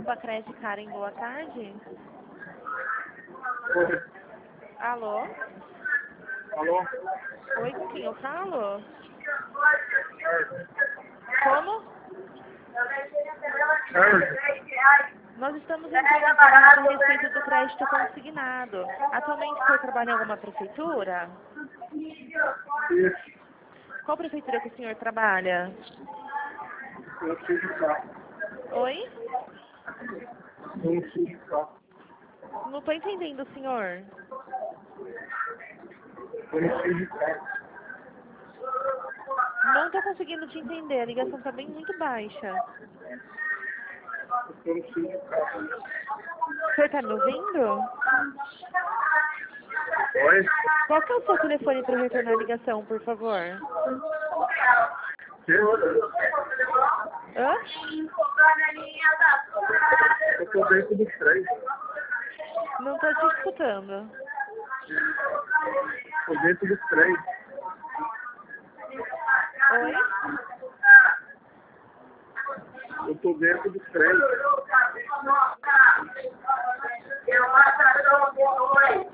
Bacrete Karen, boa tarde. Oi. Alô? Alô? Oi, com quem eu falo? Como? Nós estamos entrando em contato a respeito do crédito consignado. Atualmente o senhor trabalha em alguma prefeitura? Isso. Qual prefeitura que o senhor trabalha? Eu sindical. Oi? No sindical. Não estou entendendo, senhor. No sindical. Não estou conseguindo te entender, a ligação está bem muito baixa. Eu estou no sindical. O senhor está me ouvindo? Oi? Qual que é o seu telefone para retornar a ligação, por favor? Que? Hã? Eu estou dentro dos três. Não estou te escutando. Estou dentro dos três. Oi? Eu estou dentro dos três.